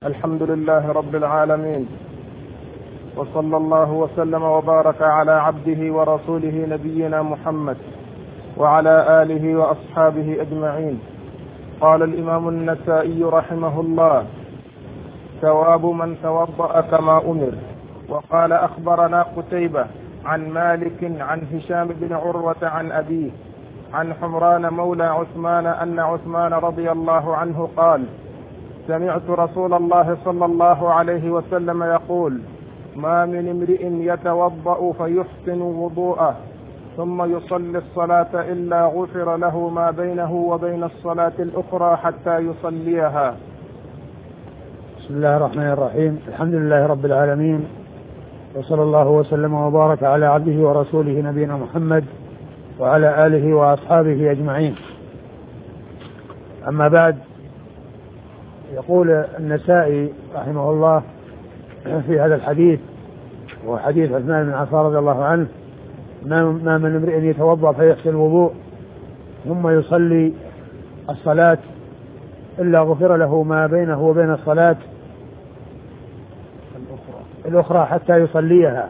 الحمد لله رب العالمين، وصلى الله وسلم وبارك على عبده ورسوله نبينا محمد وعلى آله وأصحابه أجمعين. قال الإمام النسائي رحمه الله: ثواب من توضأ كما أمر. وقال: أخبرنا قتيبة عن مالك عن هشام بن عروة عن أبيه عن حمران مولى عثمان أن عثمان رضي الله عنه قال: سمعت رسول الله صلى الله عليه وسلم يقول: ما من امرئ يتوضأ فيحسن وضوءه ثم يصلي الصلاة إلا غفر له ما بينه وبين الصلاة الأخرى حتى يصليها. بسم الله الرحمن الرحيم. الحمد لله رب العالمين، وصلى الله وسلم وبارك على عبده ورسوله نبينا محمد وعلى آله وأصحابه أجمعين. أما بعد، يقول النسائي رحمه الله في هذا الحديث، وهو حديث عثمان بن عفان رضي الله عنه: ما من امرئ يتوضأ فيحسن الوضوء ثم يصلي الصلاة إلا غفر له ما بينه وبين الصلاة الأخرى حتى يصليها.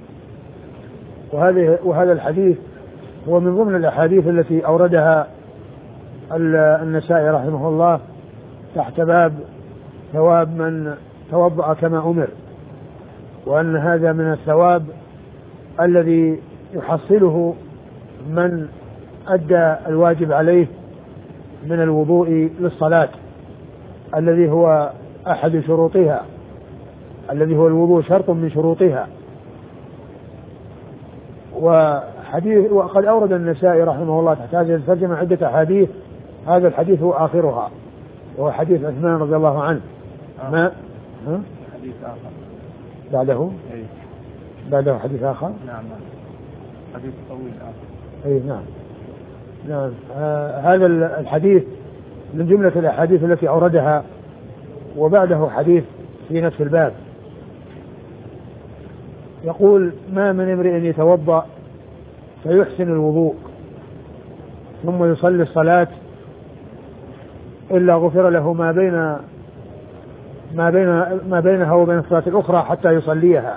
وهذا الحديث هو من ضمن الأحاديث التي أوردها النسائي رحمه الله تحت باب ثواب من توضأ كما أمر، وأن هذا من الثواب الذي يحصله من أدى الواجب عليه من الوضوء للصلاة، الذي هو أحد شروطها، الذي هو الوضوء شرط من شروطها. وقد أورد النسائي رحمه الله تحت هذه الترجمة عدة أحاديث، هذا الحديث هو آخرها، وهو حديث عثمان رضي الله عنه. حديث آخر بعده حديث آخر. نعم، حديث طويل آخر. نعم. هذا الحديث من جملة الأحاديث التي أوردها، وبعده حديث في نفس الباب. يقول: ما من امرئ يتوضأ فيحسن الوضوء ثم يصلي الصلاة إلا غفر له ما بينها وبين الصلاة الأخرى حتى يصليها.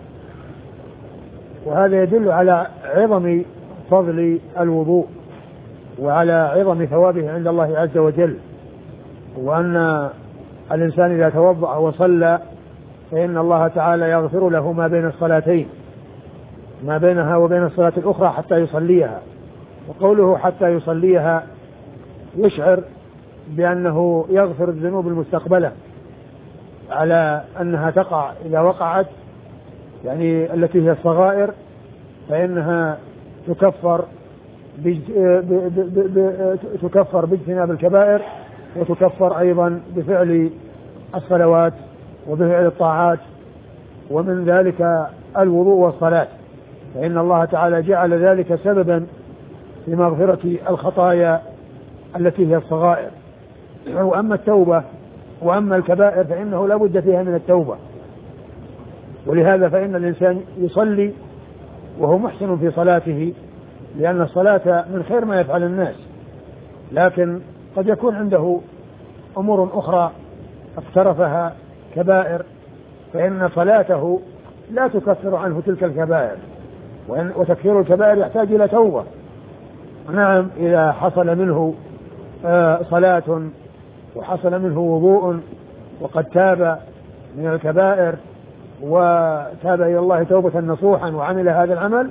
وهذا يدل على عظم فضل الوضوء وعلى عظم ثوابه عند الله عز وجل، وأن الإنسان إذا توضأ وصلى فإن الله تعالى يغفر له ما بين الصلاتين، ما بينها وبين الصلاة الأخرى حتى يصليها. وقوله حتى يصليها يشعر بأنه يغفر الذنوب المستقبلة على أنها تقع إذا وقعت، يعني التي هي الصغائر، فإنها تكفر باجتناب الكبائر، وتكفر أيضا بفعل الصلوات وبفعل الطاعات، ومن ذلك الوضوء والصلاة، فإن الله تعالى جعل ذلك سببا في مغفرة الخطايا التي هي الصغائر. وأما التوبة وأما الكبائر فإنه لا بد فيها من التوبة، ولهذا فإن الإنسان يصلي وهو محسن في صلاته، لأن الصلاة من خير ما يفعل الناس، لكن قد يكون عنده أمور أخرى اقترفها كبائر، فإن صلاته لا تكفر عنه تلك الكبائر، وتكفير الكبائر يحتاج إلى توبة. نعم، إذا حصل منه صلاة وحصل منه وضوء وقد تاب من الكبائر وتاب إلى الله توبة نصوحا وعمل هذا العمل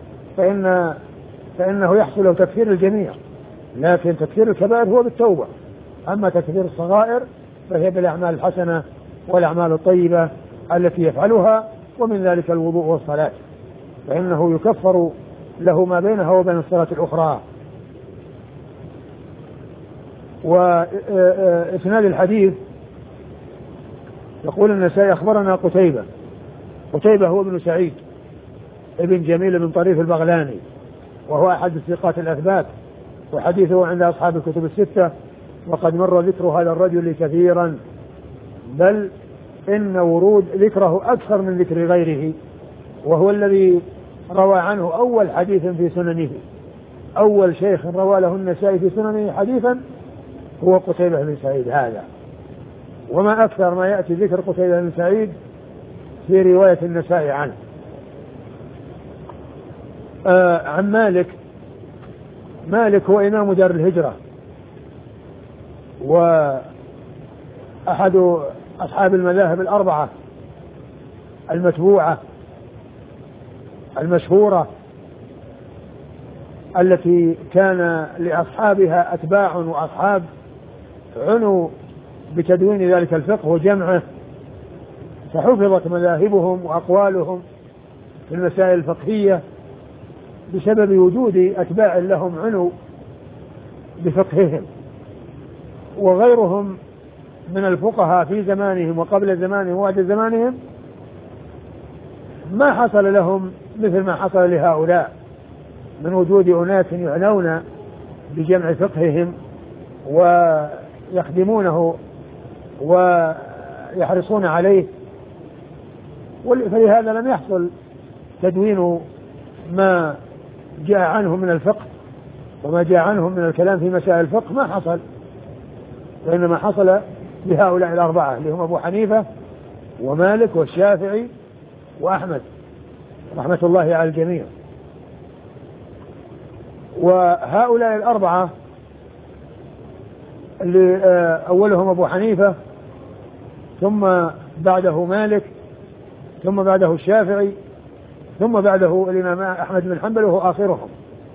فإنه يحصل له تكفير الجميع، لكن تكفير الكبائر هو بالتوبة. أما تكفير الصغائر فهي بالأعمال الحسنة والأعمال الطيبة التي يفعلها، ومن ذلك الوضوء والصلاة، فإنه يكفر له ما بينها وبين الصلاة الأخرى. وإسناد الحديث يقول النسائي: أخبرنا قتيبة هو ابن سعيد ابن جميل بن طريف البغلاني، وهو أحد الثقات الأثبات، وحديثه عند أصحاب الكتب الستة، وقد مر ذكر هذا الرجل كثيرا، بل إن ورود ذكره أكثر من ذكر غيره، وهو الذي روى عنه أول حديث في سننه، أول شيخ روى له النسائي في سننه حديثا هو قتيبة بن سعيد هذا. وما أكثر ما يأتي ذكر قتيبة بن سعيد في رواية النسائي عنه. عن مالك هو إمام دار الهجرة وأحد أصحاب المذاهب الأربعة المتبوعة المشهورة التي كان لأصحابها أتباع وأصحاب عنوا بتدوين ذلك الفقه وجمعه، فحفظت مذاهبهم وأقوالهم في المسائل الفقهية بسبب وجود أتباع لهم عنوا بفقههم. وغيرهم من الفقهاء في زمانهم وقبل زمانهم وبعد زمانهم ما حصل لهم مثل ما حصل لهؤلاء من وجود أناس يعنون بجمع فقههم ويخدمونه ويحرصون عليه، فلهذا لم يحصل تدوين ما جاء عنهم من الفقه وما جاء عنهم من الكلام في مسائل الفقه، ما حصل، وإنما حصل لهؤلاء الأربعة اللي هم أبو حنيفة ومالك والشافعي وأحمد رحمة الله على الجميع. وهؤلاء الأربعة اللي أولهم أبو حنيفة ثم بعده مالك ثم بعده الشافعي ثم بعده الإمام أحمد بن حنبل وهو آخرهم،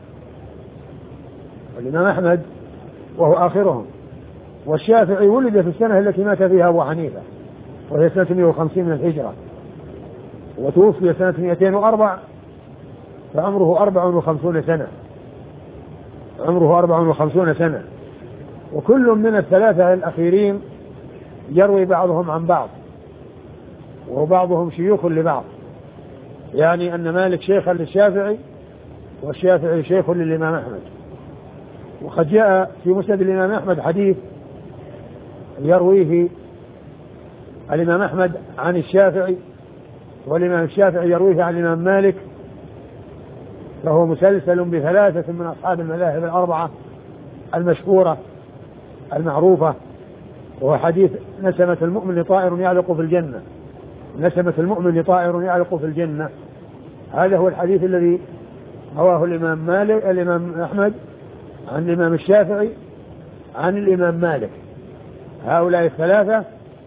الإمام أحمد وهو آخرهم. والشافعي ولد في السنة التي مات فيها أبو حنيفة وهي سنة 150 من الهجرة، وتوفي سنة 204 فعمره 54 سنة، عمره 54 سنة. وكل من الثلاثة الأخيرين يروي بعضهم عن بعض وبعضهم شيوخ لبعض، يعني أن مالك شيخا للشافعي والشافعي شيخ للإمام أحمد. وقد جاء في مسند الإمام أحمد حديث يرويه الإمام أحمد عن الشافعي والإمام الشافعي يرويه عن الإمام مالك، فهو مسلسل بثلاثة من أصحاب المذاهب الأربعة المشهورة المعروفة، وهو حديث نسمة المؤمن طائر يعلق في الجنة، نسمة المؤمن طائر يعلق في الجنة. هذا هو الحديث الذي رواه الإمام مالك الإمام أحمد عن الإمام الشافعي عن الإمام مالك. هؤلاء الثلاثة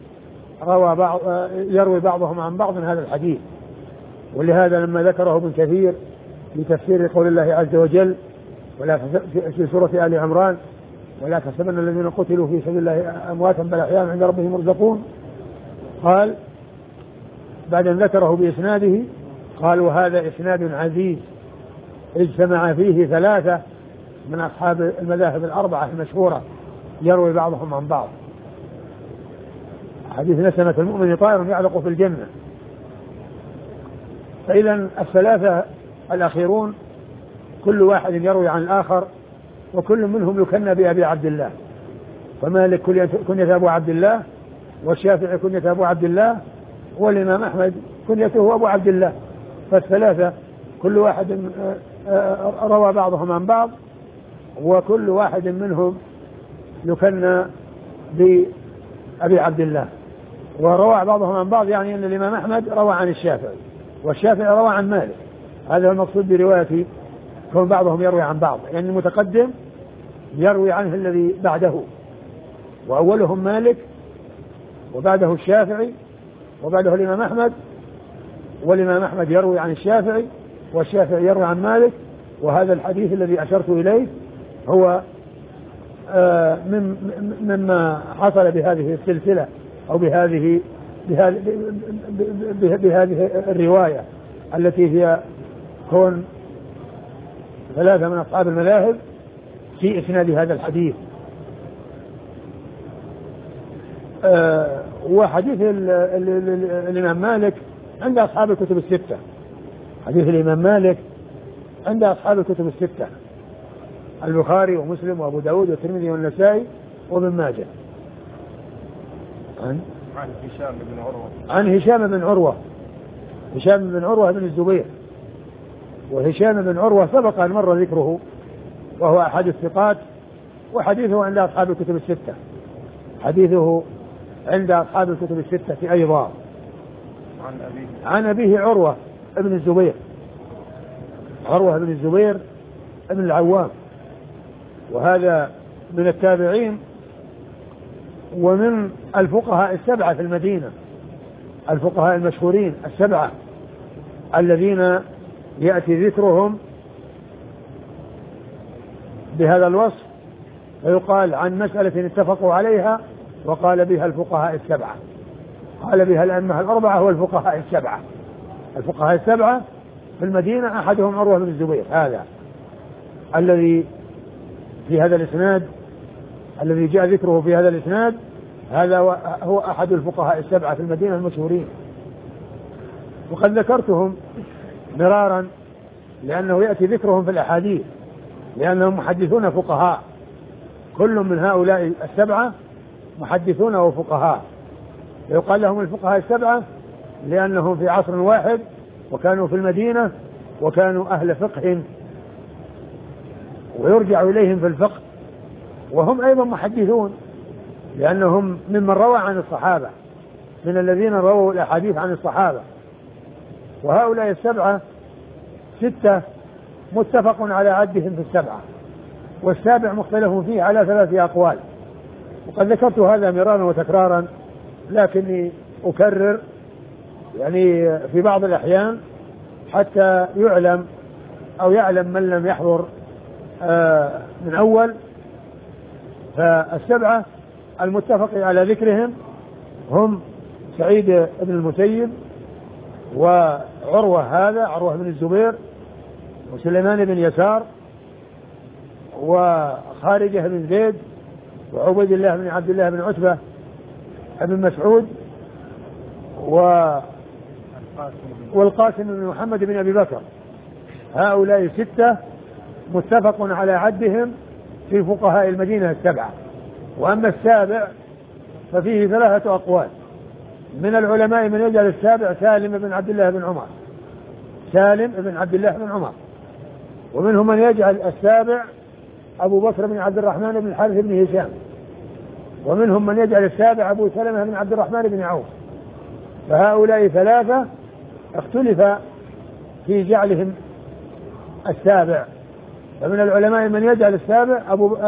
يروي بعضهم عن بعض من هذا الحديث. ولهذا لما ذكره ابن كثير في تفسير قول الله عز وجل ولا في سورة آل عمران ولا تحسبن الذين قتلوا في سبيل الله أمواتا بل أحياء عند ربهم يرزقون، قال بعد أن ذكره بإسناده قال وهذا إسناد عزيز اجتمع فيه ثلاثة من أصحاب المذاهب الأربعة المشهورة يروي بعضهم عن بعض. حديث نسمة المؤمن طائر يعلق في الجنة. فإذا الثلاثة الأخيرون كل واحد يروي عن الآخر وكل منهم يكنى بأبي عبد الله، فمالك كنية أبو عبد الله، والشافعي كنية أبو عبد الله، والإمام أحمد كنيته أبو عبد الله. فالثلاثة كل واحد روى بعضهم عن بعض وكل واحد منهم يكنى بأبي عبد الله. وروى بعضهم عن بعض يعني أن الإمام أحمد روى عن الشافعي والشافعي روى عن مالك. هذا هو المقصود برواية كون بعضهم يروي عن بعض، يعني المتقدم يروي عنه الذي بعده، وأولهم مالك وبعده الشافعي وبعده الإمام أحمد، والإمام أحمد يروي عن الشافعي والشافعي يروي عن مالك. وهذا الحديث الذي أشرت إليه هو مما حصل بهذه السلسلة أو بهذه الرواية التي هي كون ثلاثة من أصحاب المذاهب في إسناد هذا الحديث. وحديث الإمام مالك عند أصحاب الكتب الستة، حديث الإمام مالك عند أصحاب الكتب الستة البخاري ومسلم وأبو داود والترمذي والنسائي وابن ماجه. عن هشام بن عروة، عن هشام بن عروة، هشام بن عروة بن الزبير. وهشام بن عروة سبق أن مر ذكره وهو أحد الثقات، وحديثه عند أصحاب الكتب الستة، حديثه عند أصحاب الكتب الستة أيضا. عن أبيه عروة ابن الزبير، عروة بن الزبير ابن العوام، وهذا من التابعين ومن الفقهاء السبعة في المدينة، الفقهاء المشهورين السبعة الذين يأتي ذكرهم بهذا الوصف، فيقال عن مسألة اتفقوا عليها وقال بها الفقهاء السبعة، قال بها الأئمة الأربعة والفقهاء السبعة. الفقهاء السبعة في المدينة أحدهم عروة بن الزبير، هذا الذي في هذا الإسناد، الذي جاء ذكره في هذا الإسناد، هذا هو أحد الفقهاء السبعة في المدينة المشهورين. وقد ذكرتهم مرارا لأنه يأتي ذكرهم في الأحاديث، لأنهم محدثون فقهاء، كل من هؤلاء السبعة محدثون وفقهاء، يقال لهم الفقهاء السبعة لأنهم في عصر واحد وكانوا في المدينة وكانوا أهل فقه ويرجع إليهم في الفقه، وهم أيضا محدثون لأنهم ممن روى عن الصحابة، من الذين رووا الأحاديث عن الصحابة. وهؤلاء السبعة ستة متفق على عدهم في السبعة، والسابع مختلف فيه على 3 أقوال. وقد ذكرت هذا مرارا وتكرارا، لكني أكرر يعني في بعض الأحيان حتى يعلم أو يعلم من لم يحضر من أول. فالسبعة المتفق على ذكرهم هم سعيد بن المسيب، وعروة هذا عروة بن الزبير، وسليمان بن يسار، وخارجة بن زيد، وعبيد الله بن عبد الله بن عتبة بن مسعود، والقاسم بن محمد بن أبي بكر. هؤلاء 6 متفق على عدهم في فقهاء المدينة السبعة. وأما السابع ففيه 3 أقوال من العلماء، من يجعل السابع سالم بن عبد الله بن عمر، سالم بن عبد الله بن عمر، ومنهم من يجعل السابع أبو بكر بن عبد الرحمن بن الحارث بن هشام، ومنهم من يجعل السابع أبو سلمة بن عبد الرحمن بن عوف. فهؤلاء 3 اختلف في جعلهم السابع، فمن العلماء من يجعل السابع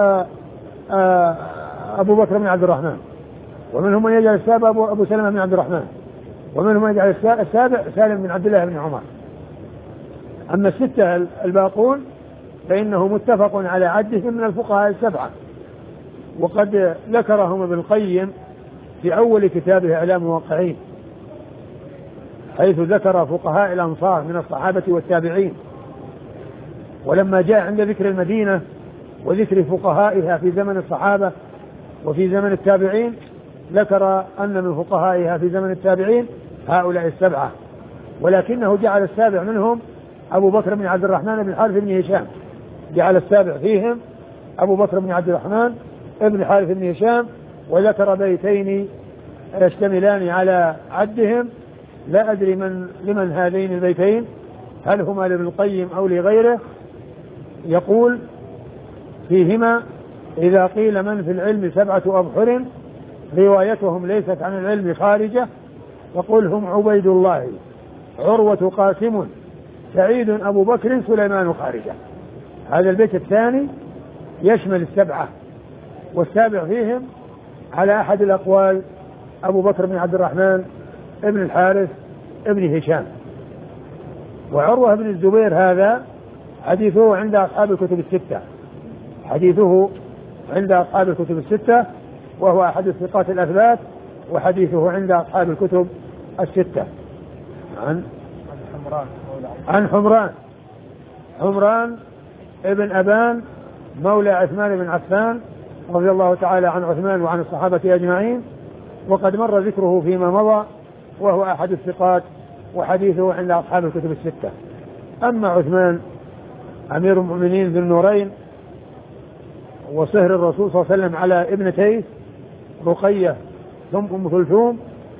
أبو بكر بن عبد الرحمن، ومنهم من يجعل السابع أبو سلمة بن عبد الرحمن، ومنهم من يجعل السابع سالم بن عبد الله بن عمر. أما 6 الباقون فإنه متفق على عدهم من الفقهاء السبعة، وقد ذكرهم ابن القيم في أول كتابه إعلام الموقعين، حيث ذكر فقهاء الأنصار من الصحابة والتابعين. ولما جاء عند ذكر المدينة وذكر فقهائها في زمن الصحابة وفي زمن التابعين، ذكر أن من فقهائها في زمن التابعين هؤلاء 7، ولكنه جعل السابع منهم أبو بكر بن عبد الرحمن بن الحارث بن هشام، جعل السابع فيهم أبو بكر بن عبد الرحمن ابن الحارث بن هشام، وذكر بيتين يشتملان على عدهم. لا أدري لمن هذين البيتين، هل هما لابن القيم أو لغيره. يقول فيهما: إذا قيل من في العلم 7 أبحر روايتهم ليست عن العلم خارجة، فقل هم عبيد الله، عروة، قاسم، سعيد، أبو بكر، سليمان، خارجة. هذا البيت الثاني يشمل 7، والسابع فيهم على أحد الأقوال أبو بكر بن عبد الرحمن ابن الحارث ابن هشام. وعروة بن الزبير هذا حديثه عند أصحاب الكتب الستة، حديثه عند أصحاب الكتب الستة، وهو أحد الثقات الأثبات، وحديثه عند أصحاب الكتب الستة. عن حمران ابن أبان مولى عثمان بن عفان رضي الله تعالى عن عثمان وعن الصحابة أجمعين، وقد مر ذكره فيما مضى، وهو أحد الثقات، وحديثه عند أصحاب الكتب الستة. أما عثمان أمير المؤمنين ذو النورين وصهر الرسول صلى الله عليه وسلم على ابنتيه رقية ثم أم كلثوم،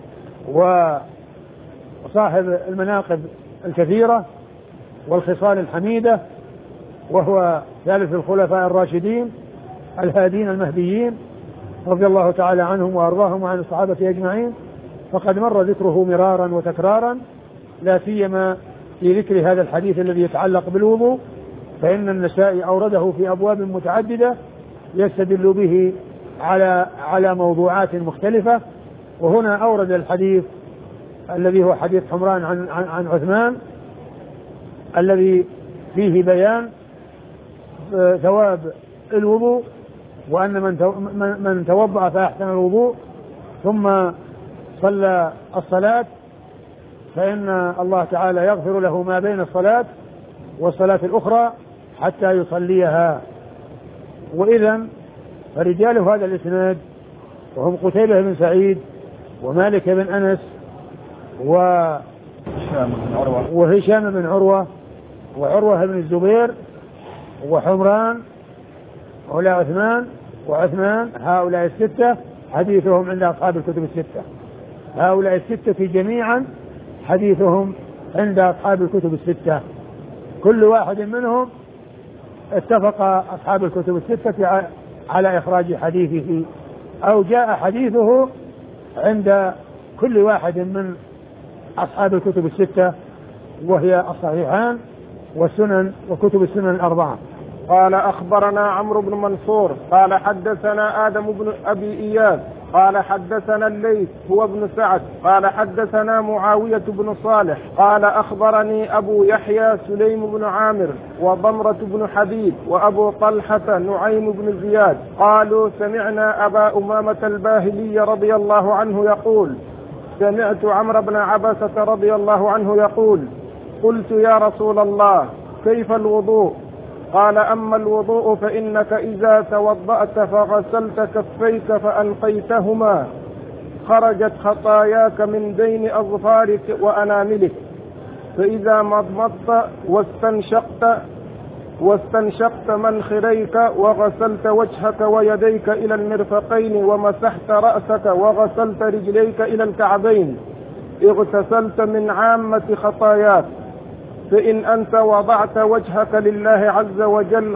وصاحب المناقب الكثيرة والخصال الحميدة، وهو ثالث الخلفاء الراشدين الهادين المهديين، رضي الله تعالى عنهم وأرضاهم وعن الصحابة أجمعين، فقد مر ذكره مرارا وتكرارا، لا سيما في ذكر هذا الحديث الذي يتعلق بالوضوء، فإن النسائي أورده في أبواب متعددة يستدل به على موضوعات مختلفة. وهنا أورد الحديث الذي هو حديث حمران عن عثمان الذي فيه بيان ثواب الوضوء، وأن من توضأ فأحسن الوضوء ثم صلى الصلاة فإن الله تعالى يغفر له ما بين الصلاة والصلاة الأخرى حتى يصليها. وإذا فرجال هذا الإسناد وهم قتيبة بن سعيد ومالك بن أنس وهشام بن عروة وعروة بن الزبير وحمران وعثمان هؤلاء الستة حديثهم عند أصحاب الكتب الستة. هؤلاء الستة جميعا حديثهم عند أصحاب الكتب الستة، كل واحد منهم اتفق أصحاب الكتب الستة على إخراج حديثه أو جاء حديثه عند كل واحد من أصحاب الكتب الستة، وهي الصحيحان والسنن وكتب السنن الأربعة. قال أخبرنا عمرو بن منصور قال حدثنا آدم بن أبي إياس قال حدثنا الليث هو ابن سعد قال حدثنا معاوية بن صالح قال أخبرني أبو يحيى سليم بن عامر وضمرة بن حبيب وأبو طلحة نعيم بن زياد قالوا سمعنا أبا أمامة الباهلي رضي الله عنه يقول سمعت عمرو بن عبسة رضي الله عنه يقول قلت يا رسول الله كيف الوضوء؟ قال أما الوضوء فإنك إذا توضأت فغسلت كفيك فأنقيتهما خرجت خطاياك من بين أظفارك وأناملك، فإذا مضمضت واستنشقت منخريك وغسلت وجهك ويديك إلى المرفقين ومسحت رأسك وغسلت رجليك إلى الكعبين اغتسلت من عامة خطاياك، فإن أنت وضعت وجهك لله عز وجل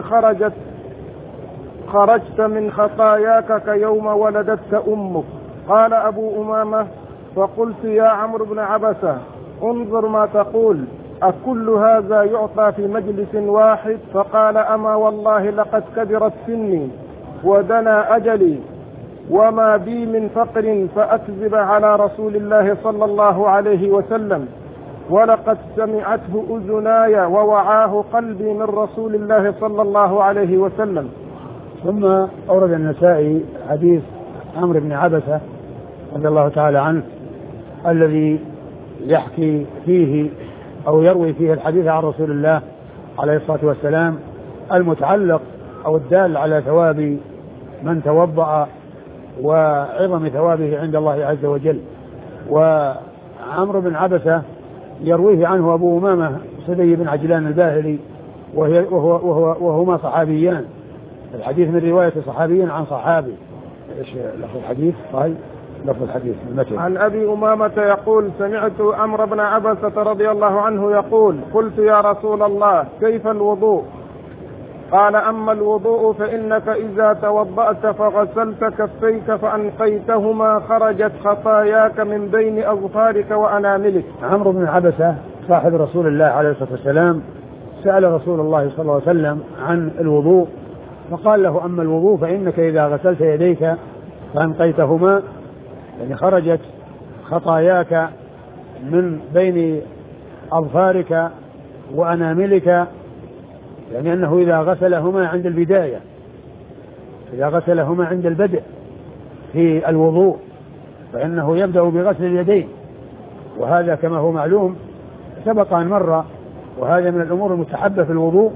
خرجت من خطاياك كيوم ولدتك أمك. قال أبو أمامة فقلت يا عمرو بن عبسة انظر ما تقول، أكل هذا يعطى في مجلس واحد؟ فقال أما والله لقد كبرت سني ودنا أجلي وما بي من فقر فأكذب على رسول الله صلى الله عليه وسلم، ولقد سمعته أذناي ووعاه قلبي من رسول الله صلى الله عليه وسلم. ثم أورد النسائي حديث عمرو بن عبسة رضي الله تعالى عنه الذي يحكي فيه أو يروي فيه الحديث عن رسول الله عليه الصلاة والسلام المتعلق أو الدال على ثواب من توضأ وعظم ثوابه عند الله عز وجل. وعمرو بن عبسة يرويه عنه أبو أمامة صدي بن عجلان الباهلي وهما صحابيان، الحديث من رواية صحابي عن صحابي. ايش لفظ الحديث؟ طيب لفظ الحديث المتن عن أبي أمامة يقول سمعت عمرو بن عبسة رضي الله عنه يقول قلت يا رسول الله كيف الوضوء؟ قال أما الوضوء فإنك إذا توضأت فغسلت كفيك فأنقيتهما خرجت خطاياك من بين أظفارك وأناملك. عمرو بن عبسة صاحب رسول الله عليه الصلاة والسلام سأل رسول الله صلى الله عليه وسلم عن الوضوء فقال له أما الوضوء فإنك إذا غسلت يديك فأنقيتهما يعني خرجت خطاياك من بين أظفارك وأناملك، يعني أنه إذا غسلهما عند البداية، إذا غسلهما عند البدء في الوضوء فإنه يبدأ بغسل اليدين، وهذا كما هو معلوم سبق أن مر، وهذا من الأمور المستحبة في الوضوء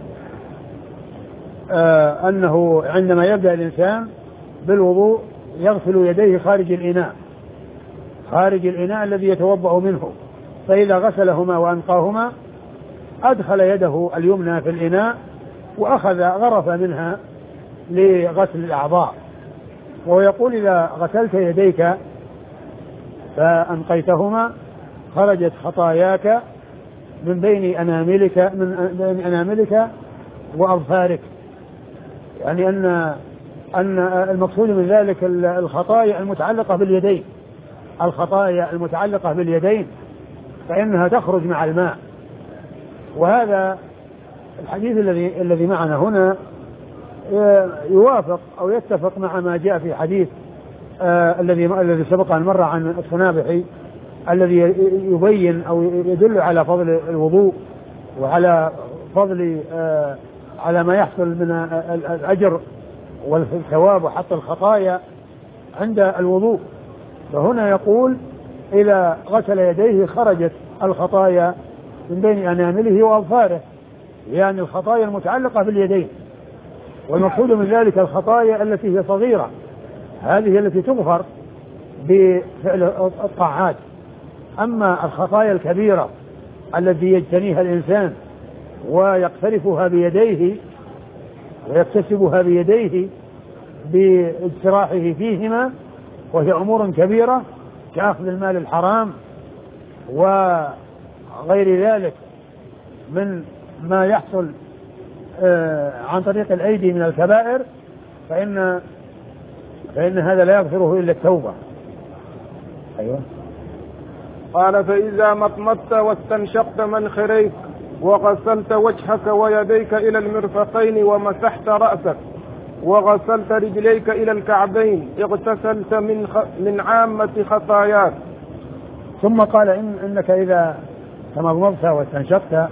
أنه عندما يبدأ الإنسان بالوضوء يغسل يديه خارج الإناء الذي يتوضأ منه، فإذا غسلهما وأنقاهما أدخل يده اليمنى في الإناء وأخذ غرف منها لغسل الأعضاء. ويقول إذا غسلت يديك فأنقيتهما خرجت خطاياك من بين أناملك وأظفارك، يعني أن أن المقصود من ذلك الخطايا المتعلقة باليدين، الخطايا المتعلقة باليدين فإنها تخرج مع الماء. وهذا الحديث الذي معنا هنا يوافق أو يتفق مع ما جاء في حديث الذي سبق أن مر عن الصنابحي، الذي يبين أو يدل على فضل الوضوء وعلى فضل على ما يحصل من الأجر والثواب وحط الخطايا عند الوضوء. فهنا يقول إذا غسل يديه خرجت الخطايا من بين أنامله وأظفاره، يعني الخطايا المتعلقة باليدين. والمقصود من ذلك الخطايا التي هي صغيرة، هذه التي تغفر بفعل الطاعات. أما الخطايا الكبيرة التي يجتنيها الإنسان ويقترفها بيديه ويكتسبها بيديه باجتراحه فيهما، وهي أمور كبيرة كأخذ المال الحرام وغير ذلك من ما يحصل عن طريق الأيدي من الكبائر، فإن هذا لا يغفره إلا التوبة. أيوة. قال فإذا مضمضت واستنشقت منخريك وغسلت وجهك ويديك إلى المرفقين ومسحت رأسك وغسلت رجليك إلى الكعبين اغتسلت من عامة خطاياك. ثم قال إنك إذا تمضمضت واستنشقت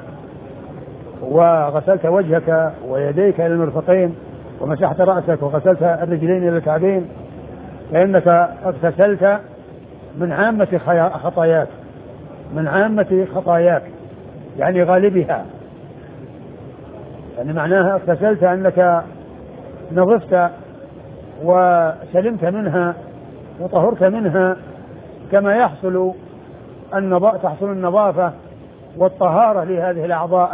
وغسلت وجهك ويديك إلى المرفقين ومسحت رأسك وغسلت الرجلين إلى الكعبين فإنك اغتسلت من عامة خطاياك، من عامة خطاياك يعني غالبها، يعني معناها اغتسلت أنك نظفت وسلمت منها وطهرت منها، كما تحصل النظافة والطهارة لهذه الأعضاء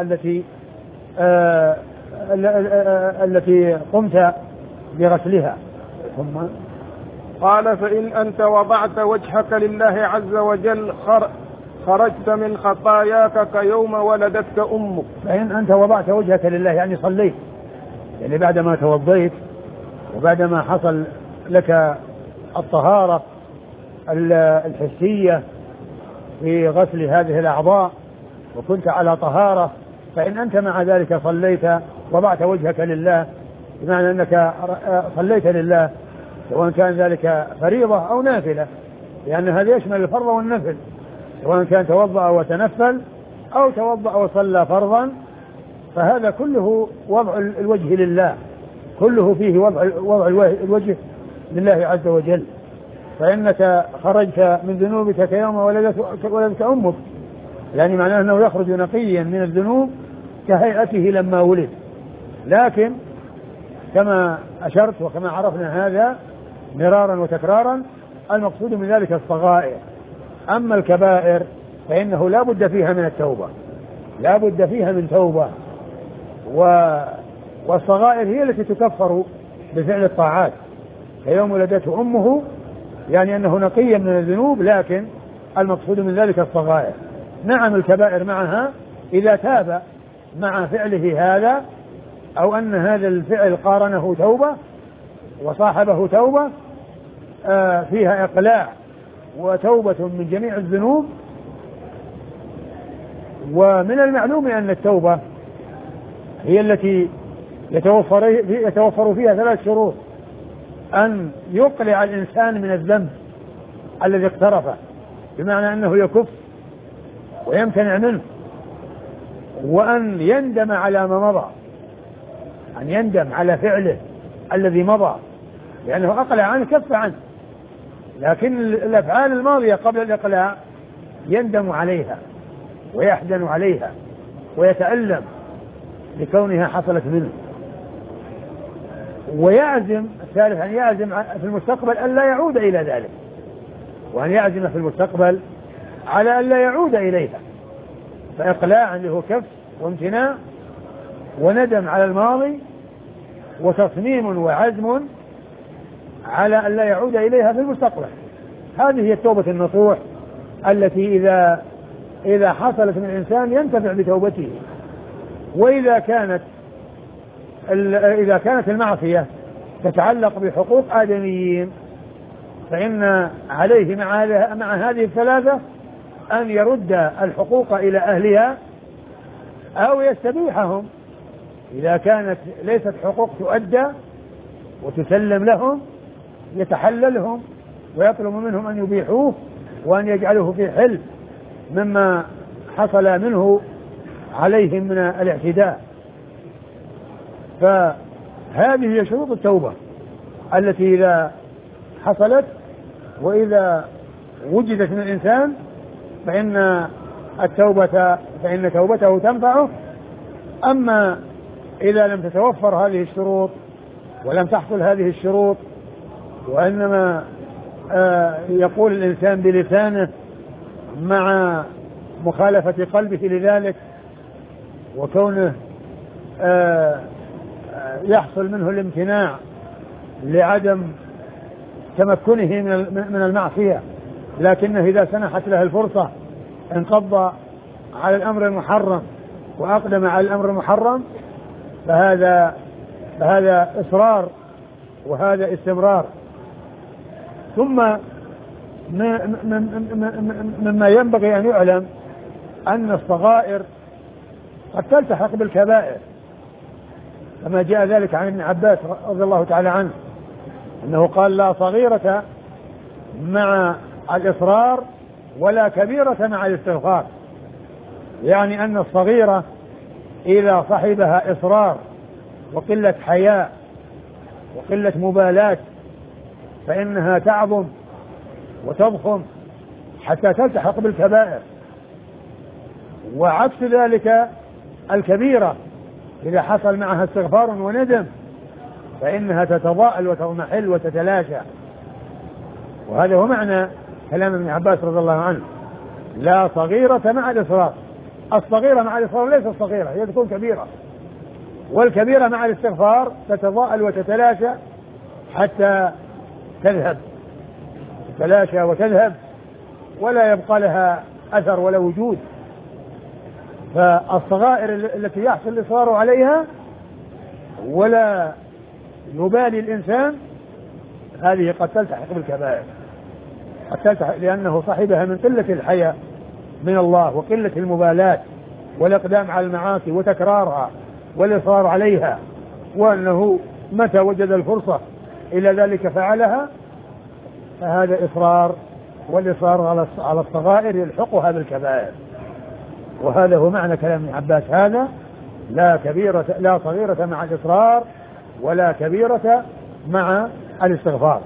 التي قمت بغسلها. ثم قال فإن أنت وضعت وجهك لله عز وجل خرجت من خطاياك كيوم ولدتك أمك. فإن أنت وضعت وجهك لله يعني صليت، يعني بعدما توضيت وبعدما حصل لك الطهارة الحسية في غسل هذه الأعضاء وكنت على طهارة، فإن أنت مع ذلك صليت وضعت وجهك لله، بمعنى أنك صليت لله، سواء كان ذلك فريضة أو نافلة، لأن هذا يشمل الفرض والنفل، سواء كان توضأ وتنفل أو توضأ وصلى فرضا، فهذا كله وضع الوجه لله، كله فيه وضع الوجه لله عز وجل. فإنك خرجت من ذنوبك كيوم ولدتك أمك، يعني معناه أنه يخرج نقيا من الذنوب كهيئته لما ولد. لكن كما أشرت وكما عرفنا هذا مرارا وتكرارا، المقصود من ذلك الصغائر. أما الكبائر فإنه لا بد فيها من التوبة، لا بد فيها من توبة، والصغائر هي التي تكفر بفعل الطاعات. كيوم ولدته أمه يعني أنه نقيا من الذنوب، لكن المقصود من ذلك الصغائر. نعم الكبائر معها إذا تاب مع فعله هذا، أو أن هذا الفعل قارنه توبة وصاحبه توبة فيها إقلاع وتوبة من جميع الذنوب. ومن المعلوم أن التوبة هي التي يتوفر فيها 3 شروط: أن يقلع الإنسان من الذنب الذي اقترفه، بمعنى أنه يكف ويمتنع منه، وأن يندم على ما مضى، أن يندم على فعله الذي مضى لأنه أقلع عنه كف عنه، لكن الأفعال الماضية قبل الإقلاع يندم عليها ويحزن عليها ويتألم لكونها حصلت منه. ويعزم الثالث أن يعزم في المستقبل أن لا يعود إلى ذلك، وأن يعزم في المستقبل على أن لا يعود إليها. فإقلاع له كف وامتناع وندم على الماضي وتصميم وعزم على أن لا يعود إليها في المستقبل. هذه هي التوبة النصوح التي إذا حصلت من الإنسان ينتفع بتوبته. وإذا كانت المعصية تتعلق بحقوق آدميين فإن عليه مع هذه الثلاثة أن يرد الحقوق إلى أهلها أو يستبيحهم إذا كانت ليست حقوق تؤدى وتسلم لهم يتحللهم ويطلب منهم أن يبيحوه وأن يجعلوه في حل مما حصل منه عليهم من الاعتداء. فهذه هي شروط التوبة التي إذا حصلت وإذا وجدت من الإنسان فإن توبته تنفعه. أما إذا لم تتوفر هذه الشروط ولم تحصل هذه الشروط وإنما يقول الإنسان بلسانه مع مخالفة قلبه لذلك وكونه يحصل منه الامتناع لعدم تمكنه من المعصية، لكنه إذا سنحت له الفرصة انقض على الأمر المحرم وأقدم على الأمر المحرم فهذا إصرار وهذا استمرار. ثم مما ينبغي أن يعلم أن الصغائر قد تلتحق بالكبائر كما جاء ذلك عن ابن عباس رضي الله تعالى عنه أنه قال لا صغيرة مع الإصرار ولا كبيرة مع الاستغفار، يعني أن الصغيرة إذا صحبها إصرار وقلة حياء وقلة مبالاة فإنها تعظم وتضخم حتى تلتحق بالكبائر، وعكس ذلك الكبيرة إذا حصل معها استغفار وندم فإنها تتضاءل وتضمحل وتتلاشى. وهذا هو معنى كلام ابن عباس رضي الله عنه لا صغيرة مع الإصرار. الصغيرة مع الإصرار ليست صغيرة، هي تكون كبيرة، والكبيرة مع الاستغفار تتضاءل وتتلاشى حتى تذهب، تتلاشى وتذهب ولا يبقى لها أثر ولا وجود. فالصغائر التي يحصل الإصرار عليها ولا يبالي الإنسان هذه قد تلتحق بالكبائر، قد تلتحق لأنه صاحبها من قلة الحياء من الله وقلة المبالاة والإقدام على المعاصي وتكرارها والإصرار عليها، وأنه متى وجد الفرصة إلى ذلك فعلها، فهذا إصرار، والإصرار على الصغائر يلحقها بالكبائر. وهذا هو معنى كلام ابن عباس هذا لا صغيرة مع الإصرار ولا كبيرة مع الاستغفار.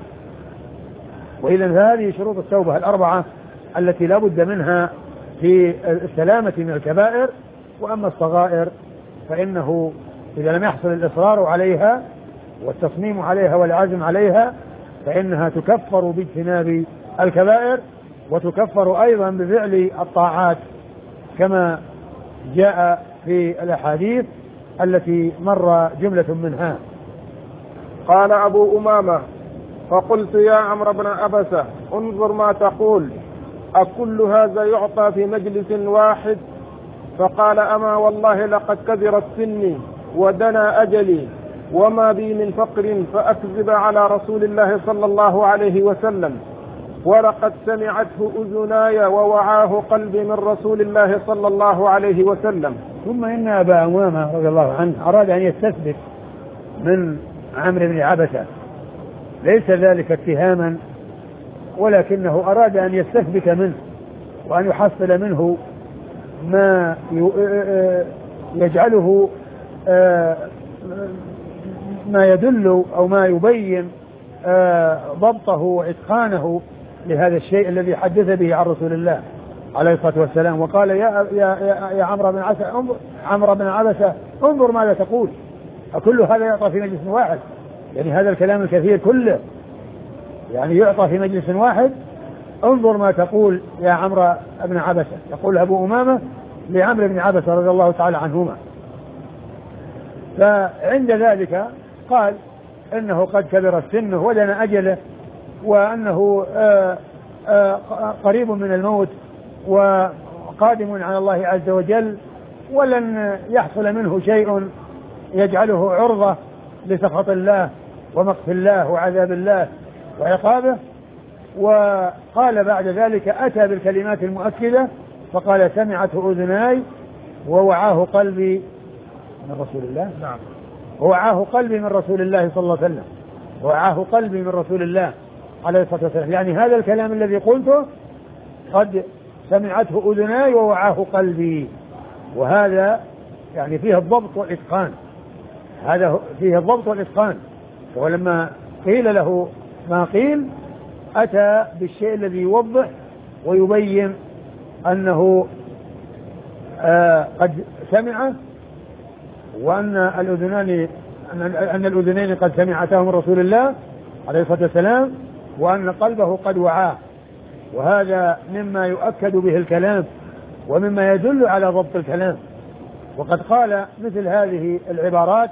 وإذا هذه شروط التوبة الأربعة التي لا بد منها في السلامة من الكبائر. وأما الصغائر فإنه إذا لم يحصل الإصرار عليها والتصميم عليها والعزم عليها فإنها تكفر باجتناب الكبائر وتكفر أيضا بفعل الطاعات كما جاء في الأحاديث التي مر جملة منها. قال أبو أمامة فقلت يا عمرو بن عبسة انظر ما تقول، أكل هذا يعطى في مجلس واحد؟ فقال أما والله لقد كبرت سني ودنا أجلي وما بي من فقر فأكذب على رسول الله صلى الله عليه وسلم، ولقد سمعته أذناي ووعاه قلبي من رسول الله صلى الله عليه وسلم. ثم إن أبا أمامة رضي الله عنه أراد أن يستثبت من عمرو بن عبسة، ليس ذلك اتهاما ولكنه أراد أن يستثبت منه وأن يحصل منه ما يجعله ما يدل أو ما يبين ضبطه وإتقانه لهذا الشيء الذي حدث به عن رسول الله عليه الصلاة والسلام. وقال يا عمرو بن عبسة انظر ماذا تقول، أكل هذا يعطى في مجلس واحد؟ يعني هذا الكلام الكثير كله يعني يعطى في مجلس واحد؟ انظر ما تقول يا عمرو بن عبسة. يقول أبو أمامة لعمرو بن عبسة رضي الله تعالى عنهما. فعند ذلك قال إنه قد كبر السن ودنا أجله وأنه قريب من الموت وقادم على الله عز وجل ولن يحصل منه شيء يجعله عرضة لسخط الله ومقت الله وعذاب الله وعقابه. وقال بعد ذلك أتى بالكلمات المؤكدة فقال سمعته أذناي ووعاه قلبي من رسول الله. نعم. ووعاه قلبي من رسول الله صلى الله عليه وسلم، ووعاه قلبي من رسول الله عليه الصلاة والسلام. يعني هذا الكلام الذي قلته قد سمعته أذناي ووعاه قلبي، وهذا يعني فيه الضبط والإتقان، هذا فيه الضبط والإتقان. ولما قيل له ما قيل أتى بالشيء الذي يوضح ويبين أنه قد سمع، وأن الأذنين قد سمعتاه من رسول الله عليه الصلاة والسلام، وأن قلبه قد وعاه. وهذا مما يؤكد به الكلام ومما يدل على ضبط الكلام. وقد قال مثل هذه العبارات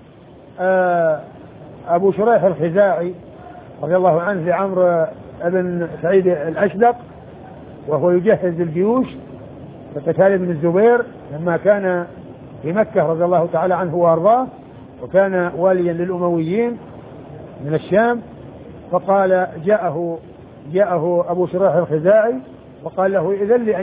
أبو شريح الخزاعي رضي الله عنه لعمرو بن سعيد الأشدق وهو يجهز الجيوش لقتال ابن الزبير لما كان في مكة رضي الله تعالى عنه وأرضاه، وكان واليا للأمويين من الشام. فقال جاءه أبو شريح الخزاعي وقال له إذن لي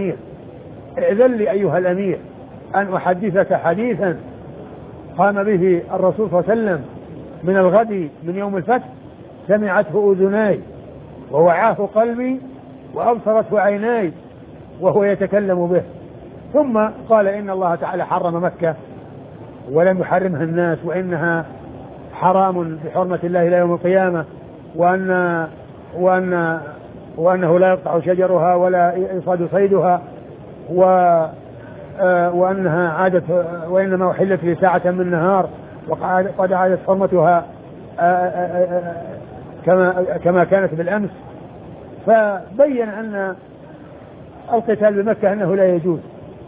أيها الأمير أن أحدثك حديثا قام به الرسول صلى الله عليه وسلم من الغد من يوم الفتح، سمعته أذناي ووعاه قلبي وأبصرته عيناي وهو يتكلم به. ثم قال إن الله تعالى حرم مكة ولم يحرمها الناس، وإنها حرام بحرمة الله إلى يوم القيامة، وأنه لا يقطع شجرها ولا يصاد صيدها، وأنها عادت وإنما أحلت لي ساعة من النهار وقد عادت حرمتها كما كانت بالأمس. فبين أن القتال بمكة أنه لا يجوز.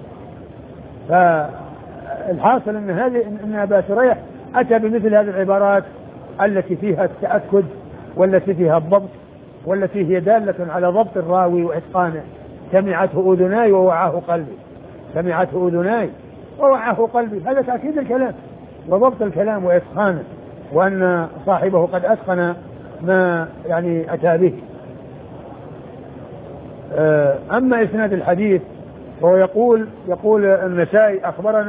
فالحاصل أن أبا شريح أتى بمثل هذه العبارات التي فيها التأكد والتي فيها الضبط والتي هي دالة على ضبط الراوي وإتقانه. سمعته أذناي ووعاه قلبي، سمعته أذناي ووعاه قلبي، هذا تأكيد الكلام وضبط الكلام وإتقانه، وأن صاحبه قد أتقن ما يعني أتى به. أما إسناد الحديث فهو يقول النسائي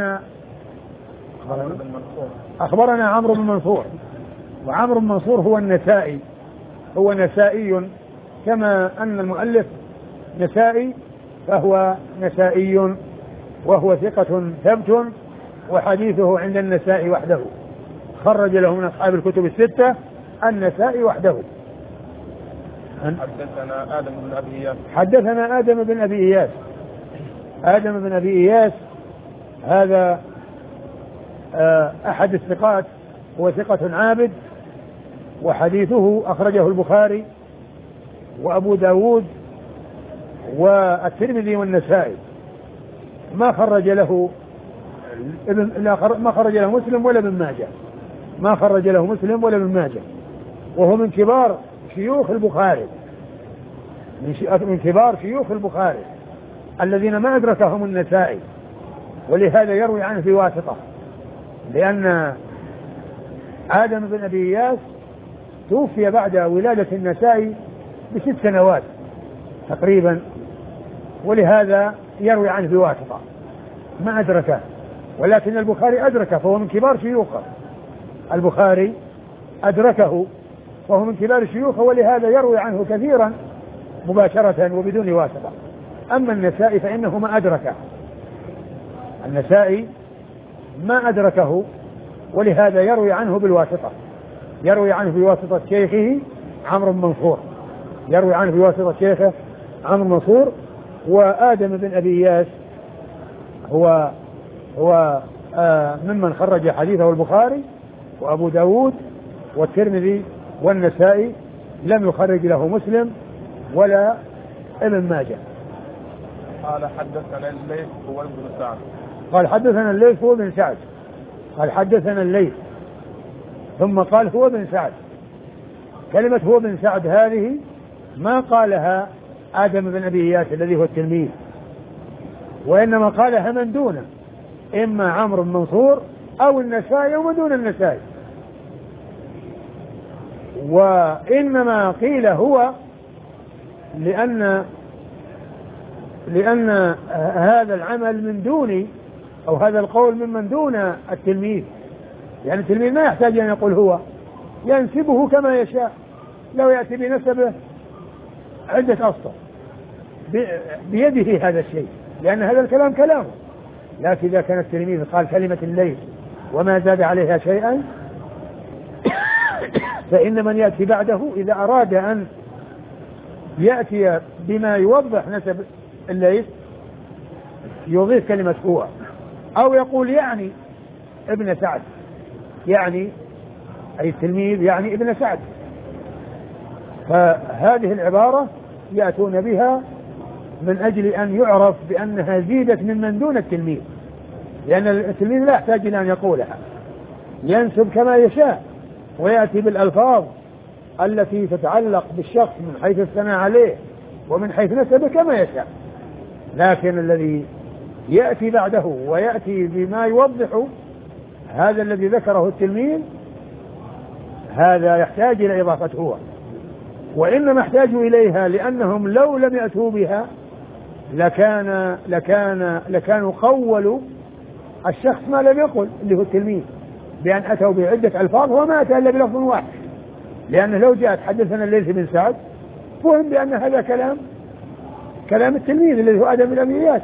أخبرنا عمرو بن منصور، وعمرو بن منصور هو نسائي كما أن المؤلف نسائي، فهو نسائي وهو ثقة ثبت، وحديثه عند النسائي وحده، خرج له من أصحاب الكتب الستة النسائي وحده. حدثنا آدم بن أبي إياس. آدم بن أبي إياس هذا أحد الثقات، هو ثقة عابد، وحديثه أخرجه البخاري وأبو داود والترمذي والنسائي. ما خرج له مسلم ولا ابن ماجه، ما خرج له مسلم ولا ابن ماجه، وهو من كبار شيوخ البخاري، من كبار شيوخ البخاري الذين ما أدركهم النسائي، ولهذا يروي عنه بواسطة، لأن آدم بن أبي إياس توفي بعد ولادة النسائي ب6 سنوات تقريبا، ولهذا يروي عنه بواسطة ما أدركه، ولكن البخاري أدركه فهو من كبار شيوخه، البخاري أدركه وهو من كبار شيوخه، ولهذا يروي عنه كثيرا مباشرة وبدون واسطة. أما النسائي فإنه ما أدركه، النسائي ما أدركه، ولهذا يروي عنه بالواسطة، يروي عنه بواسطة شيخه عمرو بن منصور، يروي عنه بواسطة شيخه عمرو بن منصور. وآدم بن أبي إياس هو ممن خرج حديثه البخاري وأبو داود والترمذي والنسائي، لم يخرج له مسلم ولا ابن ماجه. قال حدثنا الليث هو ابن سعد. قال حدثنا الليث هو ابن سعد، قال حدثنا الليث ثم قال هو ابن سعد. كلمة هو ابن سعد هذه ما قالها آدم بن أبي إياس الذي هو التلميذ، وإنما قالها من دونه، إما عمرو بن منصور أو النسائي أو من دون النسائي. وإنما قيل هو لأن هذا العمل من دون، أو هذا القول ممن دون التلميذ، يعني التلميذ ما يحتاج أن يقول هو، ينسبه كما يشاء، لو يأتي بنسبه عدة أسطر بيده هذا الشيء، لأن هذا الكلام كلامه. لكن إذا كان التلميذ قال كلمة الليل وما زاد عليها شيئا، فإن من يأتي بعده إذا أراد أن يأتي بما يوضح نسب الليل يضيف كلمة هو، أو يقول يعني ابن سعد، يعني أي التلميذ يعني ابن سعد. فهذه العبارة يأتون بها من أجل أن يعرف بأنها زيدت من دون التلميذ، لأن التلميذ لا يحتاج إلى أن يقولها، ينسب كما يشاء ويأتي بالألفاظ التي تتعلق بالشخص من حيث الثناء عليه ومن حيث نسبه كما يشاء. لكن الذي يأتي بعده ويأتي بما يوضح هذا الذي ذكره التلميذ، هذا يحتاج إلى إضافة هو، وإنما احتاجوا إليها لأنهم لو لم يأتوا بها لكانوا قولوا الشخص ما لم يقل اللي هو التلميذ، بأن أتوا بعدة ألفاظ وما أتى إلا بلفظ واحد، لأنه لو جاءت حدثنا الليث بن سعد فهم بأن هذا كلام التلميذ الذي هو آدم بن أبي إياس.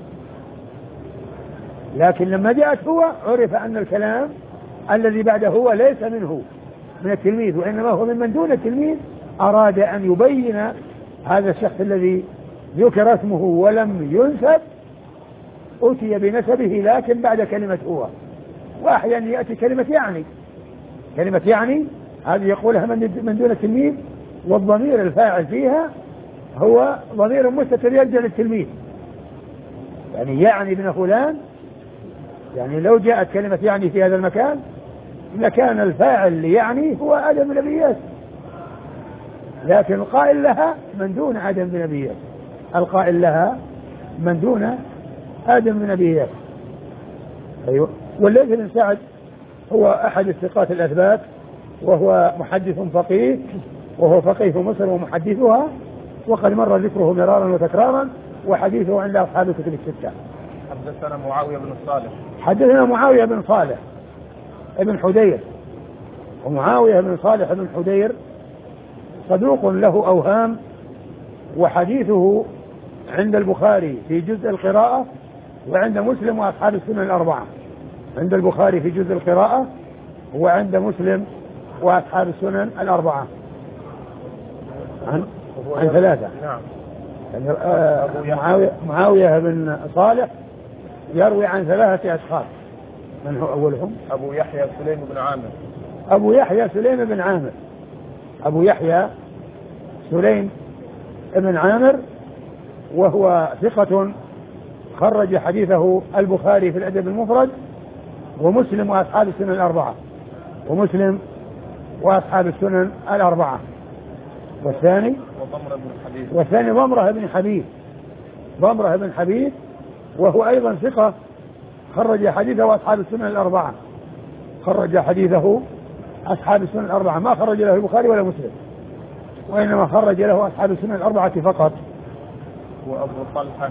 لكن لما جاءت هو عرف أن الكلام الذي بعده هو ليس منه من التلميذ، وإنما هو ممن دون التلميذ. أراد أن يبين هذا الشخص الذي ذكر اسمه ولم ينسب أتي بنسبه لكن بعد كلمة هو. وأحيانا يأتي كلمة يعني هذه يقولها من دون التلميذ، والضمير الفاعل فيها هو ضمير مستتر يرجع للتلميذ، يعني ابن فلان، يعني لو جاءت كلمة يعني في هذا المكان لكان الفاعل يعني هو آدم بن أبي إياس، لكن القائل لها من دون آدم بن أبي إياس، القائل لها من دون آدم بن أبي إياس. أيوة. والليث بن سعد هو أحد الثقات الأثبات، وهو محدث فقيه، وهو فقيه مصر ومحدثها، وقد مر ذكره مرارا وتكرارا، وحديثه عند أصحاب الكتب الستة. حدثنا معاوية بن صالح. حدثنا معاوية بن صالح ابن حدير، ومعاوية بن صالح بن حدير صدوق له أوهام، وحديثه عند البخاري في جزء القراءة وعند مسلم وأصحاب السنن الأربعة. عند البخاري في جزء القراءة وعند مسلم وأصحاب السنن الأربعة عن ثلاثة. نعم. يعني معاوية بن صالح يروي عن ثلاثة أشخاص. من هو أولهم؟ أبو يحيى سليم بن عامر. أبو يحيى سليم بن عامر. أبو يحيى سليم بن عامر، وهو ثقة خرج حديثه البخاري في الأدب المفرد ومسلم وأصحاب السنن الأربعة. والثاني ضمرة بن حبيب، وهو أيضا ثقة خرج حديثه أصحاب السنن الأربعة. ما خرج له البخاري ولا مسلم، وإنما خرج له أصحاب السنن الأربعة فقط. وأبو طلحة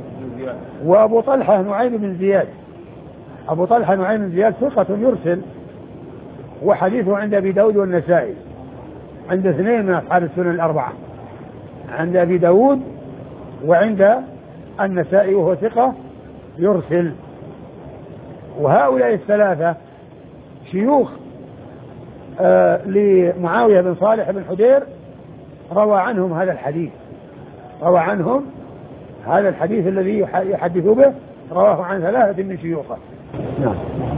نعيم بن زياد. أبو طلحة نعيم بن زياد ثقة يرسل، وحديثه عند أبي داود والنسائي، عند اثنين من أصحاب السنن الأربعة، عند أبي داود وعند النسائي، وهو ثقة يرسل. وهؤلاء الثلاثة شيوخ لمعاوية بن صالح بن حدير، روى عنهم هذا الحديث الذي يحدث به، رواه عن ثلاثة من شيوخه. نعم.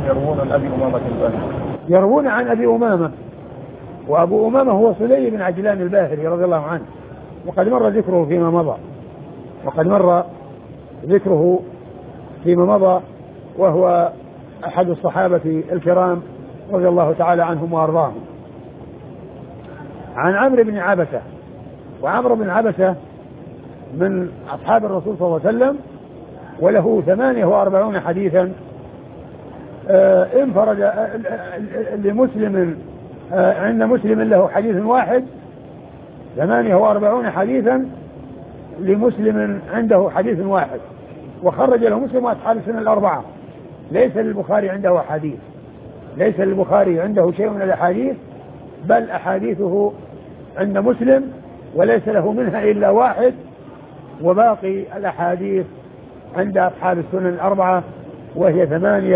يروون عن أبي أمامة، وأبو أمامة هو سلي بن عجلان الباهلي رضي الله عنه، وقد مر ذكره فيما مضى، وهو أحد الصحابة الكرام رضي الله تعالى عنهم وأرضاهم. عن عمرو بن عبسة، وعمرو بن عبسة من أصحاب الرسول صلى الله عليه وسلم، وله 48 حديثا انفرد لمسلم عند مسلم له حديث واحد 48 حديثا لمسلم عنده حديث واحد، وخرج له مسلم وأصحاب السنن الأربعة. ليس للبخاري عنده حديث، ليس للبخاري عنده شيء من الأحاديث، بل أحاديثه عند مسلم وليس له منها إلا واحد، وباقي الأحاديث عند أصحاب السنن الأربعة وهي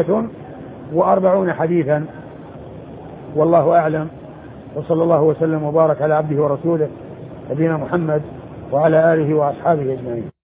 48 حديثا. والله أعلم، وصلى الله وسلم وبارك على عبده ورسوله نبينا محمد وعلى آله وأصحابه أجمعين.